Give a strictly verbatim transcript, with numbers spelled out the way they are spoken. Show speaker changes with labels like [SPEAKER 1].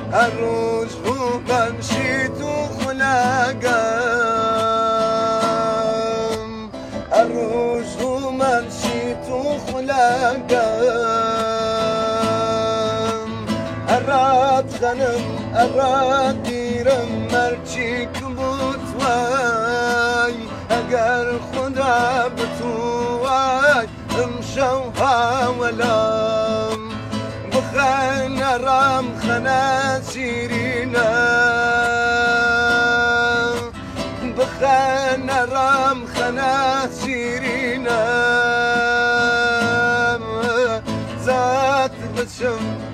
[SPEAKER 1] الروج وبمشي وخلاقم الروج وممشي وخلاقم الراد خنم الراد دیرم مرچی کبوت وای اگر خدا بتوای امشو هاولم بخن رام خنا سيرينا بخن رام خنا سيرينا ذات بسم